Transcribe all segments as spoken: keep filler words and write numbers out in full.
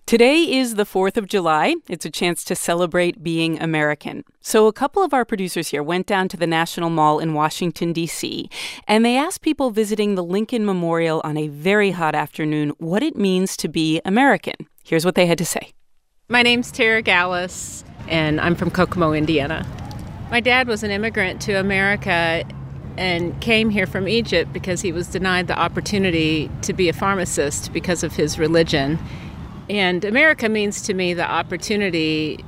Today is the fourth of July. It's a chance to celebrate being American. So a couple of our producers here went down to the National Mall in Washington, D C, and they asked people visiting the Lincoln Memorial on a very hot afternoon what it means to be American. Here's what they had to say. My name's Tara Gallus, and I'm from Kokomo, Indiana. My dad was an immigrant to America and came here from Egypt because he was denied the opportunity to be a pharmacist because of his religion. And America means to me the opportunity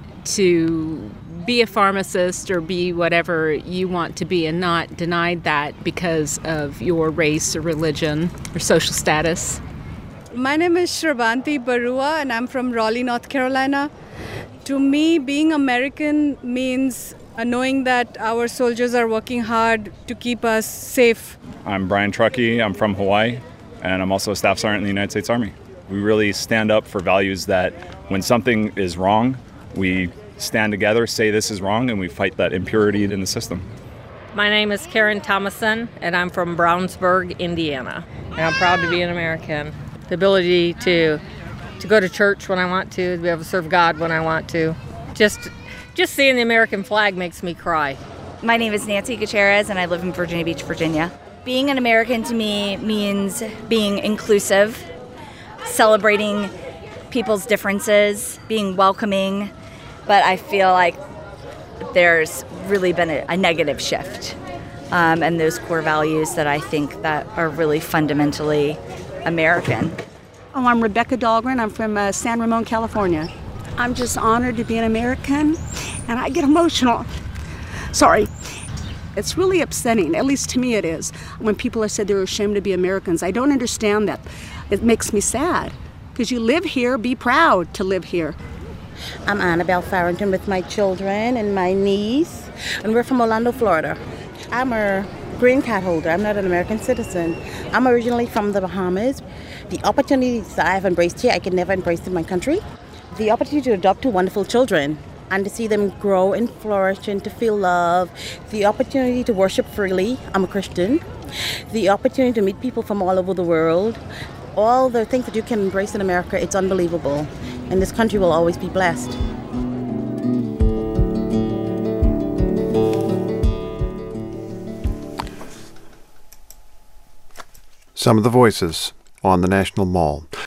to be a pharmacist or be whatever you want to be and not denied that because of your race or religion or social status. My name is Shravanti Barua and I'm from Raleigh, North Carolina. To me, being American means uh, knowing that our soldiers are working hard to keep us safe. I'm Brian Truckee. I'm from Hawaii, and I'm also a staff sergeant in the United States Army. We really stand up for values that when something is wrong, we stand together, say this is wrong, and we fight that impurity in the system. My name is Karen Thomason, and I'm from Brownsburg, Indiana. And I'm proud to be an American. The ability to to go to church when I want to, to be able to serve God when I want to. Just, just seeing the American flag makes me cry. My name is Nancy Gutierrez, and I live in Virginia Beach, Virginia. Being an American to me means being inclusive, celebrating people's differences, being welcoming, but I feel like there's really been a, a negative shift um, and those core values that I think that are really fundamentally American. Oh, I'm Rebecca Dahlgren. I'm from uh, San Ramon, California. I'm just honored to be an American, and I get emotional. Sorry. It's really upsetting, at least to me it is, when people have said they're ashamed to be Americans. I don't understand that. It makes me sad, because you live here, be proud to live here. I'm Annabelle Farrington with my children and my niece, and we're from Orlando, Florida. I'm a green card holder. I'm not an American citizen. I'm originally from the Bahamas. The opportunities that I've embraced here, I could never embrace in my country. The opportunity to adopt two wonderful children and to see them grow and flourish and to feel love. The opportunity to worship freely. I'm a Christian. The opportunity to meet people from all over the world. All the things that you can embrace in America, it's unbelievable. And this country will always be blessed. Some of the voices on the National Mall.